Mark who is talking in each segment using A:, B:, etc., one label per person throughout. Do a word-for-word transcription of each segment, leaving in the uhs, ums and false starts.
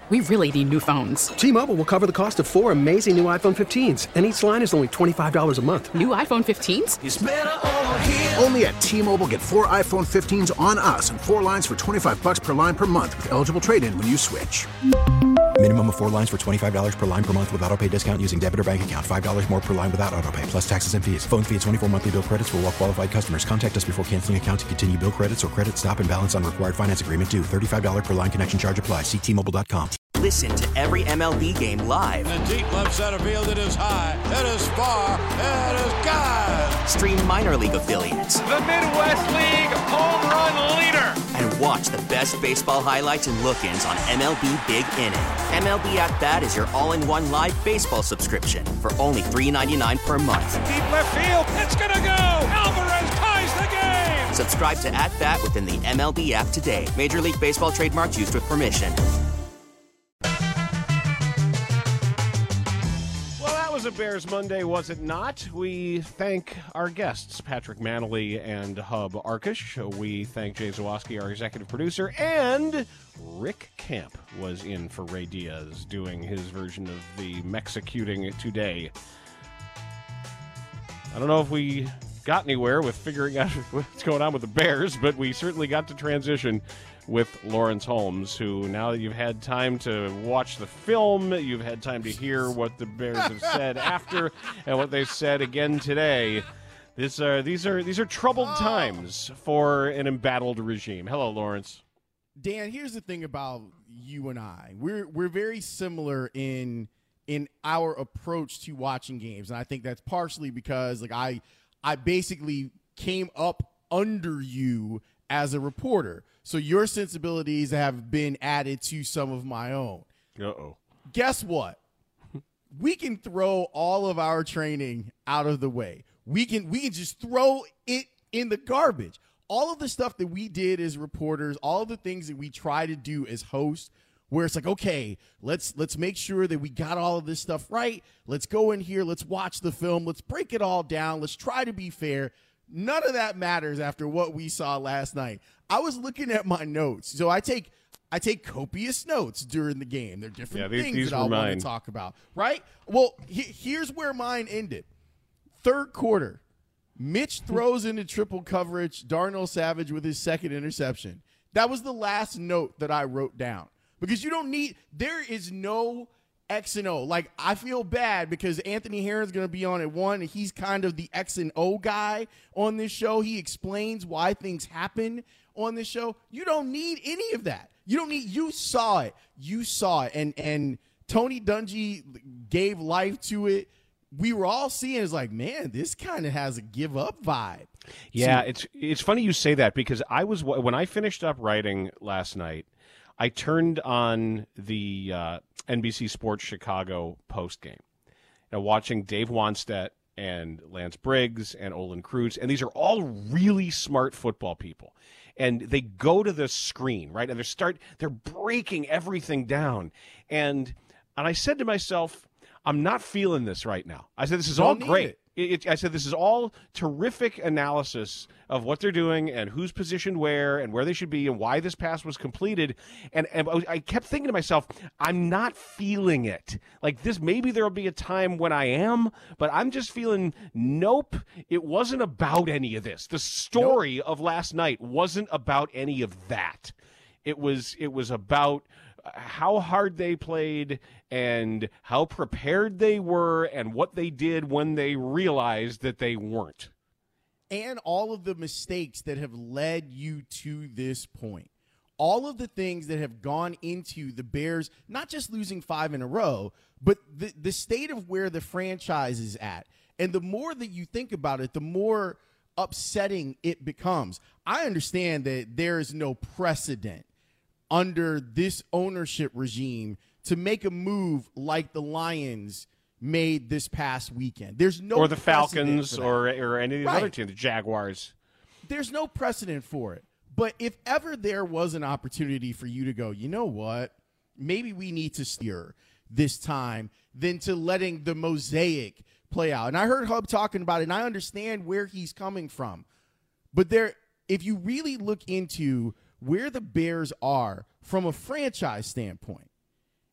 A: We really need new phones.
B: T-Mobile will cover the cost of four amazing new iPhone fifteens, and each line is only twenty-five dollars a month.
A: New iPhone fifteens?
C: It's better over here.
D: Only at T-Mobile, get four iPhone fifteens on us and four lines for twenty-five dollars per line per month with eligible trade-in when you switch.
E: Minimum of four lines for twenty-five dollars per line per month with autopay discount using debit or bank account. five dollars more per line without autopay, plus taxes and fees. Phone fee at twenty-four monthly bill credits for well-qualified customers. Contact us before canceling account to continue bill credits or credit stop and balance on required finance agreement due. thirty-five dollars per line connection charge applies. See T Mobile dot com.
F: Listen to every M L B game live.
G: In the deep left center field, it is high, it is far, it is gone.
F: Stream minor league affiliates.
H: The Midwest League home run leader.
F: And watch the best baseball highlights and look-ins on M L B Big Inning. M L B At Bat is your all-in-one live baseball subscription for only three dollars and ninety-nine cents per month.
H: Deep left field, it's gonna go. Alvarez ties the game.
F: Subscribe to At Bat within the M L B app today. Major League Baseball trademarks used with permission.
I: It was a Bears Monday, was it not? We thank our guests, Patrick Manley and Hub Arkush. We thank Jay Zawoski, our executive producer, and Rick Camp was in for Ray Diaz doing his version of the Mexicuting today. I don't know if we got anywhere with figuring out what's going on with the Bears, but we certainly got to transition with Lawrence Holmes, who, now that you've had time to watch the film, you've had time to hear what the Bears have said after and what they've said again today. This are these are these are troubled oh. times for an embattled regime. Hello, Lawrence.
J: Dan, here's the thing about you and I. We're we're very similar in in our approach to watching games, and I think that's partially because like I I basically came up under you as a reporter. So your sensibilities have been added to some of my own.
I: Uh-oh.
J: Guess what? We can throw all of our training out of the way. We can we can just throw it in the garbage. All of the stuff that we did as reporters, all of the things that we try to do as hosts, where it's like, okay, let's let's make sure that we got all of this stuff right. Let's go in here, let's watch the film, let's break it all down, let's try to be fair. None of that matters after what we saw last night. I was looking at my notes. So I take I take copious notes during the game. There are different
I: yeah, these,
J: things
I: these
J: that I want to talk about, right? Well, he, here's where mine ended. Third quarter, Mitch throws into triple coverage, Darnell Savage with his second interception. That was the last note that I wrote down. Because you don't need – there is no – X and O. Like, I feel bad because Anthony Herron's going to be on at one, and he's kind of the X and O guy on this show. He explains why things happen on this show. You don't need any of that. You don't need – you saw it. You saw it. And and Tony Dungy gave life to it. We were all seeing it's like, man, this kind of has a give-up vibe.
I: Yeah,
J: so,
I: it's it's funny you say that because I was – when I finished up writing last night, I turned on the uh, N B C Sports Chicago postgame, now watching Dave Wannstedt and Lance Briggs and Olin Kreutz, and these are all really smart football people. And they go to the screen, right, and they start they're breaking everything down. And and I said to myself, I'm not feeling this right now. I said, this is all great. It, it, I said, this is all terrific analysis of what they're doing and who's positioned where and where they should be and why this pass was completed. And, and I kept thinking to myself, I'm not feeling it. Like this, maybe there'll be a time when I am, but I'm just feeling, nope, it wasn't about any of this. The story nope. of last night wasn't about any of that. It was, it was about how hard they played and how prepared they were and what they did when they realized that they weren't.
J: And all of the mistakes that have led you to this point. All of the things that have gone into the Bears, not just losing five in a row, but the, the state of where the franchise is at. And the more that you think about it, the more upsetting it becomes. I understand that there is no precedent under this ownership regime to make a move like the Lions made this past weekend. There's no
I: or the Falcons or or any of the
J: right.
I: other teams, the Jaguars.
J: There's no precedent for it. But if ever there was an opportunity for you to go, you know what, maybe we need to steer this time than to letting the mosaic play out. And I heard Hub talking about it, and I understand where he's coming from. But there, if you really look into where the Bears are from a franchise standpoint,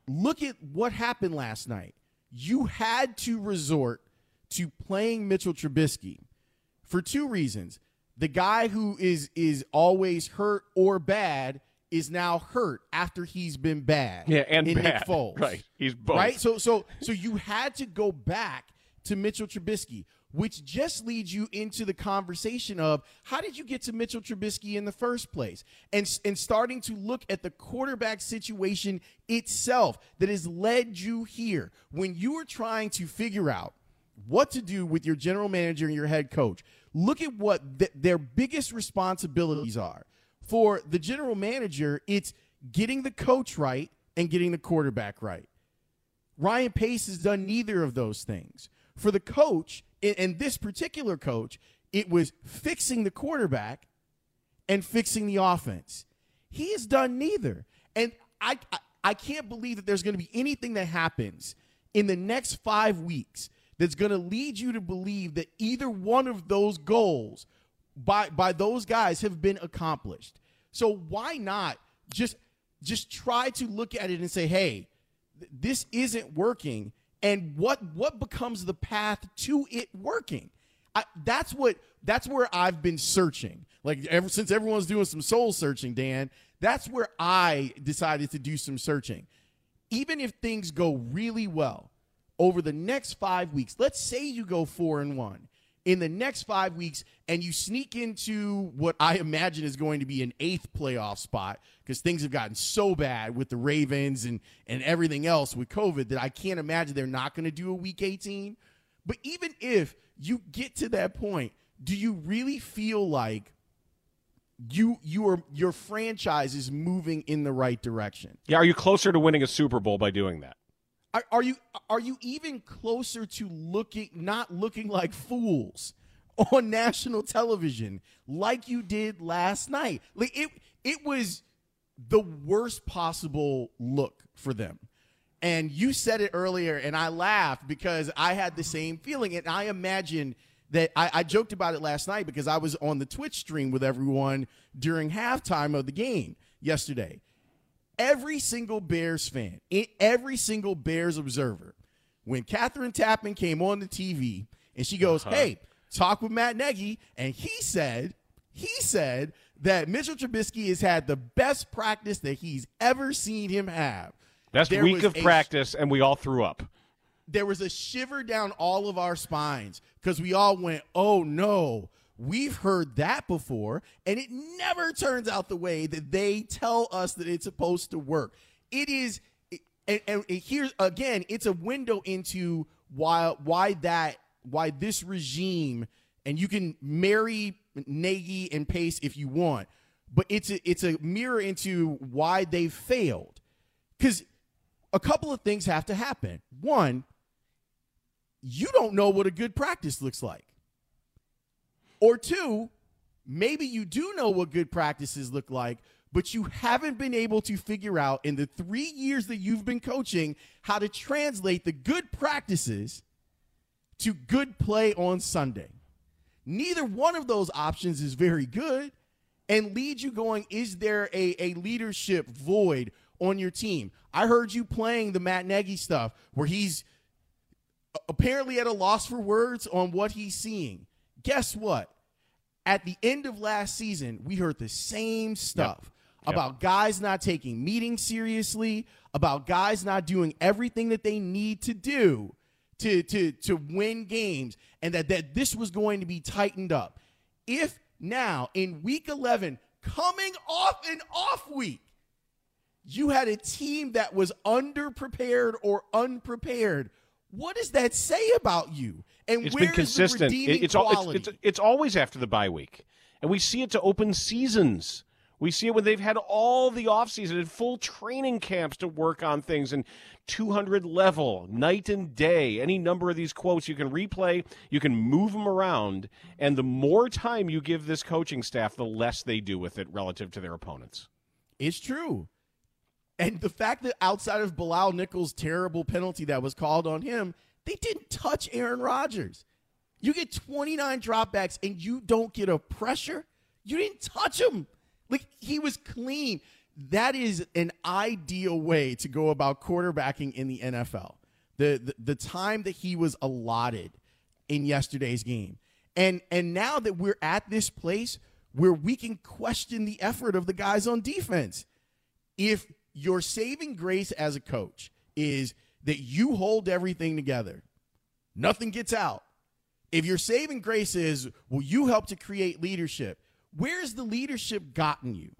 J: look at what happened last night. You had to resort to playing Mitchell Trubisky for two reasons. The guy who is is always hurt or bad is now hurt after he's been bad.
I: Yeah, and
J: in
I: bad.
J: Nick Foles.
I: Right. He's both.
J: Right? So so so you had to go back to Mitchell Trubisky, which just leads you into the conversation of how did you get to Mitchell Trubisky in the first place? And, and starting to look at the quarterback situation itself that has led you here. When you are trying to figure out what to do with your general manager and your head coach, look at what th- their biggest responsibilities are. For the general manager, it's getting the coach right and getting the quarterback right. Ryan Pace has done neither of those things. For the coach, and this particular coach, it was fixing the quarterback and fixing the offense. He has done neither. And I, I, I can't believe that there's going to be anything that happens in the next five weeks that's going to lead you to believe that either one of those goals by, by those guys have been accomplished. So why not just, just try to look at it and say, hey, th- this isn't working. And what what becomes the path to it working? I, that's what that's where I've been searching. Like ever since everyone's doing some soul searching, Dan, that's where I decided to do some searching. Even if things go really well over the next five weeks, let's say you go four and one in the next five weeks and you sneak into what I imagine is going to be an eighth playoff spot because things have gotten so bad with the Ravens and, and everything else with COVID that I can't imagine they're not going to do a week eighteen. But even if you get to that point, do you really feel like you you are your franchise is moving in the right direction?
I: Yeah, are you closer to winning a Super Bowl by doing that?
J: Are, are you are you even closer to looking not looking like fools on national television like you did last night? Like it it was the worst possible look for them. And you said it earlier, and I laughed because I had the same feeling. And I imagine that I, I joked about it last night because I was on the Twitch stream with everyone during halftime of the game yesterday. Every single Bears fan, every single Bears observer, when Catherine Tappan came on the T V and she goes, uh-huh. hey, talk with Matt Nagy, and he said, he said that Mitchell Trubisky has had the best practice that he's ever seen him have.
I: Best
J: there
I: week of practice, sh- and we all threw up.
J: There was a shiver down all of our spines because we all went, oh, no. We've heard that before, and it never turns out the way that they tell us that it's supposed to work. It is, and, and here's again, it's a window into why why that why this regime, and you can marry Nagy and Pace if you want, but it's a, it's a mirror into why they failed. Because a couple of things have to happen. One, you don't know what a good practice looks like. Or two, maybe you do know what good practices look like, but you haven't been able to figure out in the three years that you've been coaching how to translate the good practices to good play on Sunday. Neither one of those options is very good and leads you going, is there a, a leadership void on your team? I heard you playing the Matt Nagy stuff where he's apparently at a loss for words on what he's seeing. Guess what? At the end of last season, we heard the same stuff yep. about yep. guys not taking meetings seriously, about guys not doing everything that they need to do to, to, to win games, and that, that this was going to be tightened up. If now, in week eleven, coming off an off week, you had a team that was underprepared or unprepared, what does that say about you? And
I: it's
J: where
I: been consistent.
J: Is the redeeming
I: it's,
J: quality?
I: It's, it's, it's always after the bye week. And we see it to open seasons. We see it when they've had all the offseason and full training camps to work on things and two hundred level, night and day, any number of these quotes you can replay, you can move them around, and the more time you give this coaching staff, the less they do with it relative to their opponents.
J: It's true. And the fact that outside of Bilal Nichols' terrible penalty that was called on him, they didn't touch Aaron Rodgers. You get twenty-nine dropbacks and you don't get a pressure. You didn't touch him. Like, he was clean. that is an ideal way to go about quarterbacking in the N F L. The, the the time that he was allotted in yesterday's game. And and now that we're at this place where we can question the effort of the guys on defense. If your saving grace as a coach is that you hold everything together, nothing gets out. If your saving grace is, well, you help to create leadership, where's the leadership gotten you?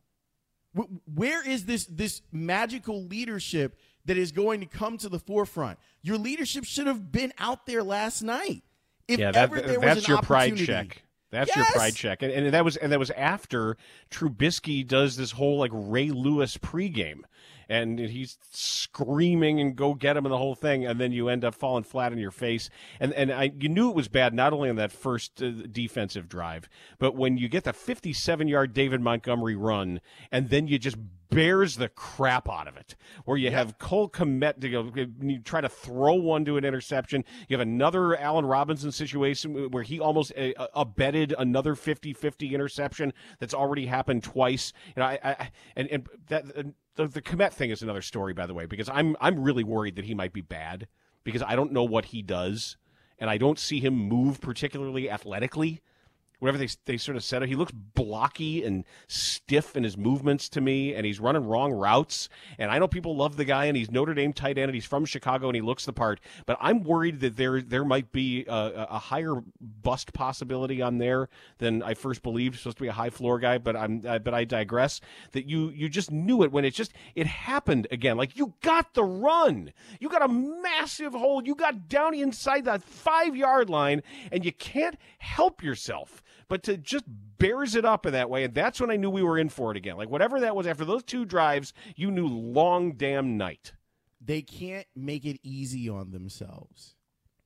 J: Where is this this magical leadership that is going to come to the forefront? Your leadership should have been out there last night. If
I: yeah, that,
J: ever there
I: that's
J: was an
I: your pride
J: opportunity.
I: check. That's
J: Yes!
I: your pride check, and, and that was and that was after Trubisky does this whole like Ray Lewis pregame, and he's screaming and go get him and the whole thing, and then you end up falling flat on your face. And and I you knew it was bad not only on that first uh, defensive drive, but when you get the fifty-seven yard David Montgomery run, and then you just bears the crap out of it, where you yep. have Cole Kmet to go, you try to throw one to an interception. You have another Allen Robinson situation where he almost uh, abetted another fifty-fifty interception that's already happened twice. You know, I, I and and that uh, the, the Kmet thing is another story, by the way, because I'm I'm really worried that he might be bad because I don't know what he does, and I don't see him move particularly athletically. Whatever they they sort of said, he looks blocky and stiff in his movements to me, and he's running wrong routes. And I know people love the guy, and he's Notre Dame tight end, and he's from Chicago, and he looks the part. But I'm worried that there there might be a, a higher bust possibility on there than I first believed. Supposed to be a high floor guy, but I'm uh, but I digress. That you you just knew it when it just it happened again. Like you got the run, you got a massive hole, you got down inside that five yard line, and you can't help yourself but to just bears it up in that way. And that's when I knew we were in for it again. Like whatever that was after those two drives, you knew long damn night.
J: They can't make it easy on themselves.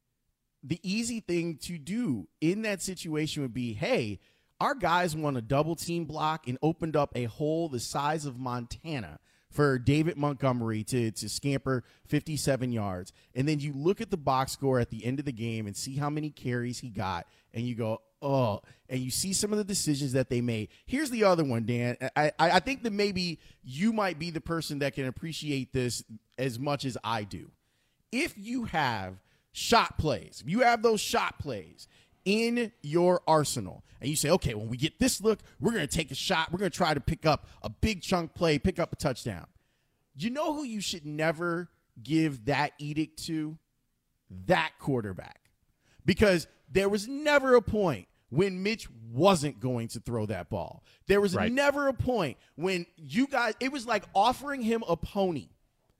J: The easy thing to do in that situation would be, hey, our guys won a double team block and opened up a hole the size of Montana for David Montgomery to, to scamper fifty-seven yards. And then you look at the box score at the end of the game and see how many carries he got, and you go, oh, and you see some of the decisions that they made. Here's the other one, Dan. I, I think that maybe you might be the person that can appreciate this as much as I do. If you have shot plays, if you have those shot plays in your arsenal, and you say, okay, when we get this look, we're going to take a shot. We're going to try to pick up a big chunk play, pick up a touchdown. You know who you should never give that edict to? That quarterback. Because there was never a point when Mitch wasn't going to throw that ball. There was right. never a point when you guys, it was like offering him a pony.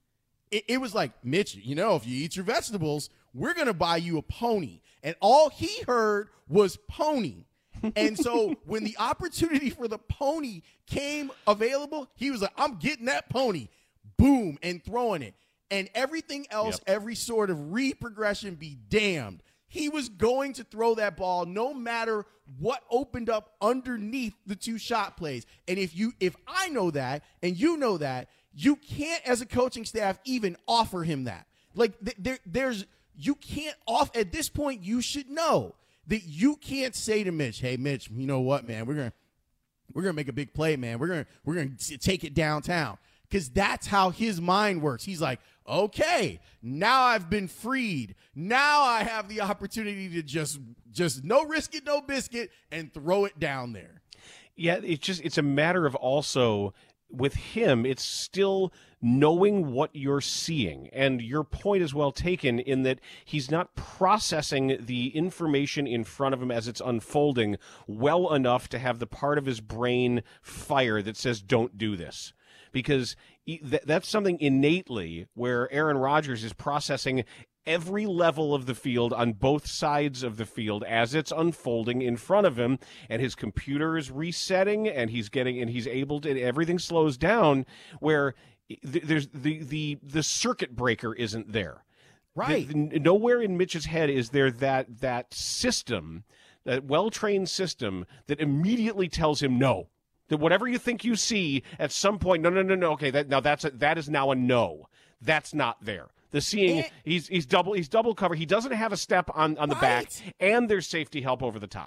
J: It, it was like, Mitch, you know, if you eat your vegetables, we're going to buy you a pony. And all he heard was pony. And so when the opportunity for the pony came available, he was like, I'm getting that pony. Boom, and throwing it. And everything else, yep. every sort of reprogression be damned. He was going to throw that ball no matter what opened up underneath the two shot plays. And if you, if I know that and you know that, you can't, as a coaching staff, even offer him that. Like th- there, there's, you can't off at this point. You should know that you can't say to Mitch, "Hey, Mitch, you know what, man? We're gonna, we're gonna make a big play, man. We're gonna, we're gonna take it downtown." Because that's how his mind works. He's like, okay, now I've been freed. Now I have the opportunity to just, just no risk it, no biscuit, and throw it down there.
I: Yeah, it's just it's a matter of also with him, it's still knowing what you're seeing. And your point is well taken in that he's not processing the information in front of him as it's unfolding well enough to have the part of his brain fire that says, don't do this. Because that's something innately where Aaron Rodgers is processing every level of the field on both sides of the field as it's unfolding in front of him, and his computer is resetting, and he's getting and he's able to, and everything slows down where there's the the the circuit breaker isn't there.
J: Right.
I: The, the, nowhere in Mitch's head is there that that system, that well-trained system that immediately tells him no. That whatever you think you see at some point, no, no, no, no. Okay, that now that's a, that is now a no. That's not there. The seeing and, he's he's double he's double covered. He doesn't have a step on, on the right. back, and there's safety help over the top.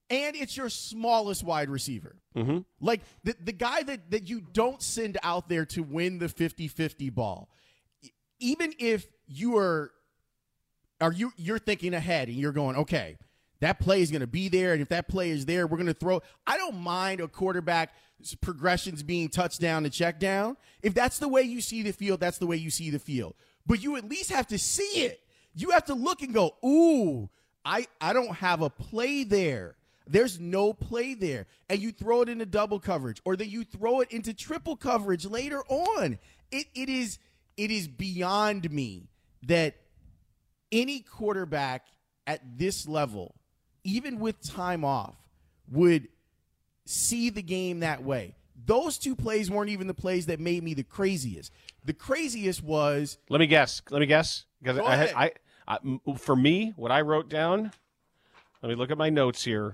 J: And it's your smallest wide receiver.
I: Mm-hmm.
J: Like the, the guy that, that you don't send out there to win the fifty-fifty ball. Even if you are, are you, you're thinking ahead and you're going, okay, that play is going to be there. And if that play is there, we're going to throw. I don't mind a quarterback progressions being touchdown to check down. If that's the way you see the field, that's the way you see the field. But you at least have to see it. You have to look and go, ooh, I, I don't have a play there. There's no play there. And you throw it into double coverage, or then you throw it into triple coverage later on. It it is it is beyond me that any quarterback at this level, even with time off, would see the game that way. Those two plays weren't even the plays that made me the craziest. The craziest was
I: Let me guess. Let me guess. Because
J: Go
I: I,
J: ahead.
I: I, I, for me, what I wrote down, let me look at my notes here.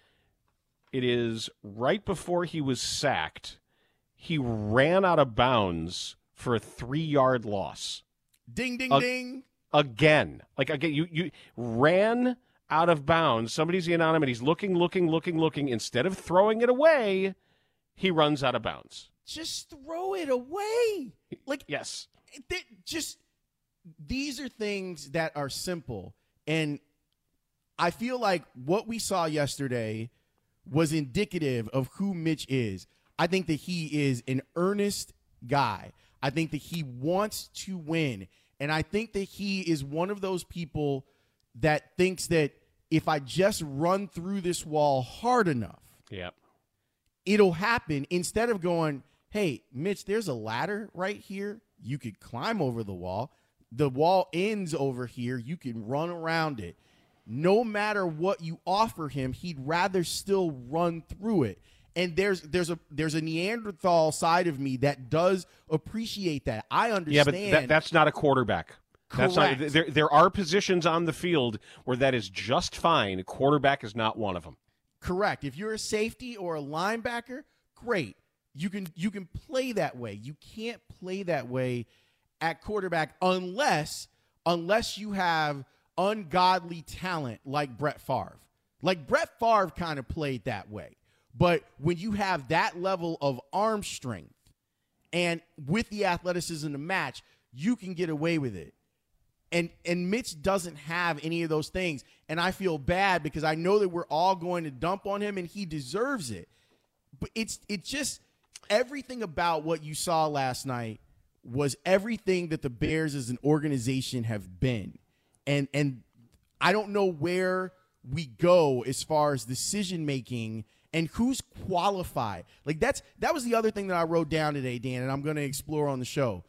I: It is right before he was sacked, he ran out of bounds for a three-yard loss.
J: ding, ding,
I: Uh,
J: ding.
I: Again. Like, again, you, you ran out of bounds. Somebody's in on him, and he's looking, looking, looking, looking. Instead of throwing it away, he runs out of bounds.
J: Just throw it away. Like,
I: Yes.
J: they, just these are things that are simple. And I feel like what we saw yesterday was indicative of who Mitch is. I think that he is an earnest guy. I think that he wants to win. And I think that he is one of those people that thinks that if I just run through this wall hard enough,
I: Yep.
J: it'll happen, instead of going, hey, Mitch, there's a ladder right here. You could climb over the wall. The wall ends over here. You can run around it. No matter what you offer him, he'd rather still run through it. And there's there's a there's a Neanderthal side of me that does appreciate that. I
I: Yeah,
J: understand.
I: but that, that's not a quarterback. That's not,
J: Correct.
I: there, there are positions on the field where that is just fine. A quarterback is not one of them.
J: Correct. If you're a safety or a linebacker, great. You can you can play that way. You can't play that way at quarterback unless unless you have ungodly talent like Brett Favre. Like Brett Favre kind of played that way. But when you have that level of arm strength and with the athleticism to match, you can get away with it. And and Mitch doesn't have any of those things. And I feel bad because I know that we're all going to dump on him and he deserves it. But it's it's just everything about what you saw last night was everything that the Bears as an organization have been. And and I don't know where we go as far as decision making and who's qualified. Like that's that was the other thing that I wrote down today, Dan, and I'm going to explore on the show.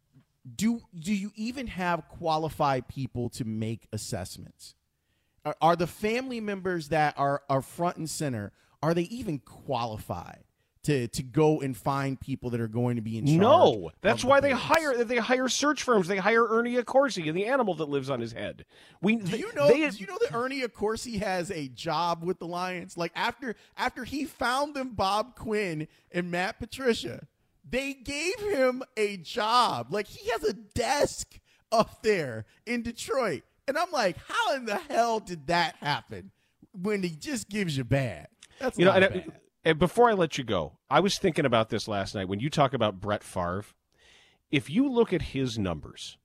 J: Do do you even have qualified people to make assessments? Are, are the family members that are, are front and center, are they even qualified to to go and find people that are going to be in charge?
I: No, that's
J: of the
I: why they
J: Bears?
I: hire they hire search firms. They hire Ernie Accorsi and the animal that lives on his head. We
J: Do you know?
I: They,
J: do you know that Ernie Accorsi has a job with the Lions? Like after after he found them, Bob Quinn and Matt Patricia, they gave him a job. Like he has a desk up there in Detroit, and I'm like, how in the hell did that happen? When he just gives you bad, that's
I: you know.
J: not
I: And,
J: bad.
I: and before I let you go, I was thinking about this last night. When you talk about Brett Favre, if you look at his numbers,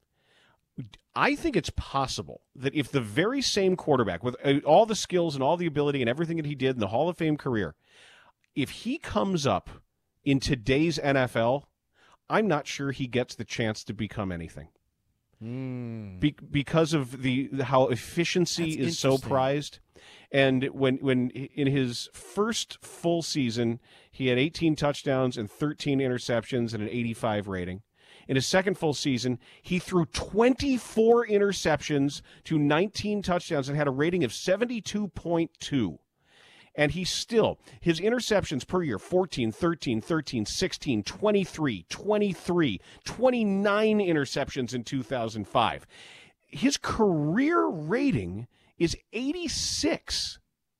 I: I think it's possible that if the very same quarterback with uh, all the skills and all the ability and everything that he did in the Hall of Fame career, if he comes up in today's N F L, I'm not sure he gets the chance to become anything.
J: Mm.
I: Be- because of the how efficiency
J: That's
I: is so
J: interesting.
I: prized. And when when in his first full season, he had eighteen touchdowns and thirteen interceptions and an eighty-five rating. In his second full season, he threw twenty-four interceptions to nineteen touchdowns and had a rating of seventy-two point two. And he still, his interceptions per year, fourteen, thirteen, thirteen, sixteen, twenty-three, twenty-three, twenty-nine interceptions in two thousand five. His career rating is eighty-six.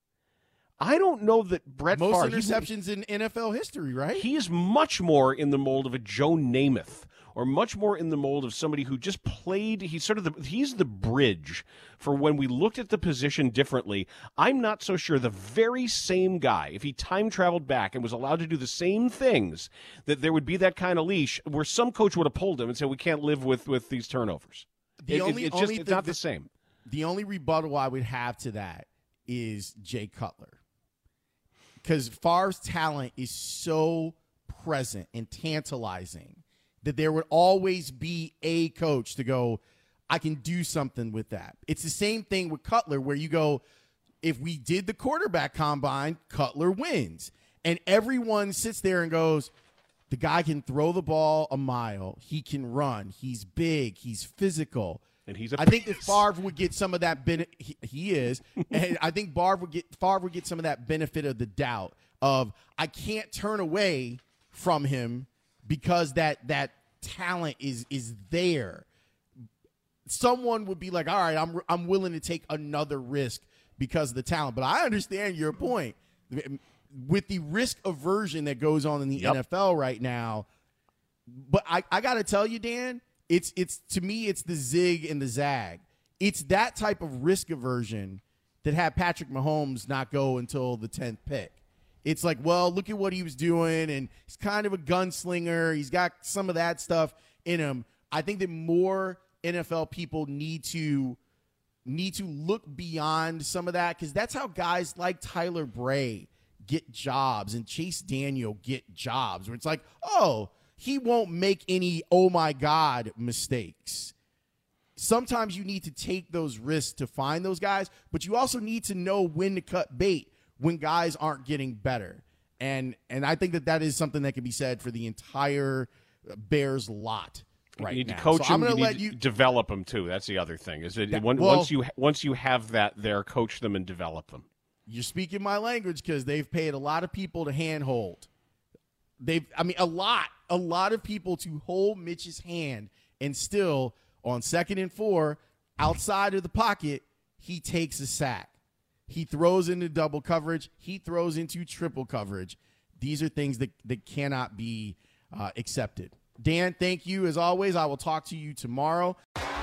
I: I don't know that Brett
J: Most
I: Favre...
J: interceptions in N F L history, right?
I: He is much more in the mold of a Joe Namath or much more in the mold of somebody who just played. He's sort of the he's the bridge for when we looked at the position differently. I'm not so sure the very same guy, if he time traveled back and was allowed to do the same things, that there would be that kind of leash where some coach would have pulled him and said, we can't live with, with these turnovers.
J: The
I: it,
J: only,
I: it, it's
J: only
I: just it's
J: the,
I: not the same.
J: The only rebuttal I would have to that is Jay Cutler. Because Favre's talent is so present and tantalizing that there would always be a coach to go, I can do something with that. It's the same thing with Cutler where you go, if we did the quarterback combine, Cutler wins. And everyone sits there and goes, the guy can throw the ball a mile. He can run. He's big. He's physical.
I: And he's a
J: I think that Favre would get some of that benefit. He, he is. And I think Favre would get Favre would get some of that benefit of the doubt of I can't turn away from him because that that talent is is there. Someone would be like, all right, I'm I'm willing to take another risk because of the talent. But I understand your point. With the risk aversion that goes on in the yep. N F L right now. But I, I got to tell you, Dan, it's it's to me, it's the zig and the zag. It's that type of risk aversion that had Patrick Mahomes not go until the tenth pick. It's like, well, look at what he was doing, and he's kind of a gunslinger. He's got some of that stuff in him. I think that more N F L people need to need to look beyond some of that because that's how guys like Tyler Bray get jobs and Chase Daniel get jobs where it's like, oh, he won't make any oh my God mistakes. Sometimes you need to take those risks to find those guys, but you also need to know when to cut bait when guys aren't getting better. And and I think that that is something that can be said for the entire Bears lot right
I: you need
J: now.
I: to coach
J: so
I: them,
J: I'm gonna
I: you
J: let
I: need
J: you
I: to develop them too. That's the other thing. Is it
J: that,
I: when,
J: well,
I: once you once you have that there, coach them and develop them.
J: You're speaking my language because they've paid a lot of people to handhold. They've, I mean, a lot, a lot of people to hold Mitch's hand, and still on second and four, outside of the pocket, he takes a sack. He throws into double coverage. He throws into triple coverage. These are things that, that cannot be uh, accepted. Dan, thank you as always. I will talk to you tomorrow.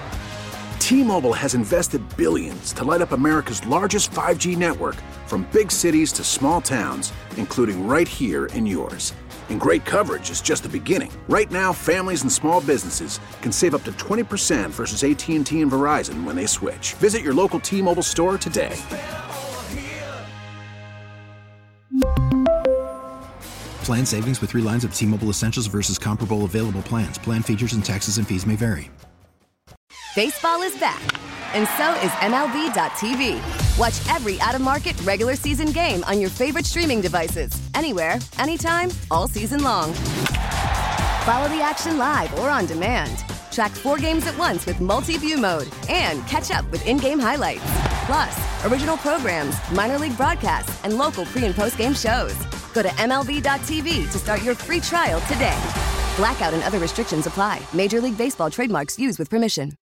D: T-Mobile has invested billions to light up America's largest five G network, from big cities to small towns, including right here in yours. And great coverage is just the beginning. Right now, families and small businesses can save up to twenty percent versus A T and T and Verizon when they switch. Visit your local T-Mobile store today.
E: Plan savings with three lines of T-Mobile Essentials versus comparable available plans. Plan features and taxes and fees may vary.
C: Baseball is back, and so is M L B dot T V. Watch every out-of-market regular season game on your favorite streaming devices, anywhere, anytime, all season long. Follow the action live or on demand. Track four games at once with multi-view mode and catch up with in-game highlights. Plus, original programs, minor league broadcasts, and local pre- and post-game shows. Go to M L B dot T V to start your free trial today. Blackout and other restrictions apply. Major League Baseball trademarks used with permission.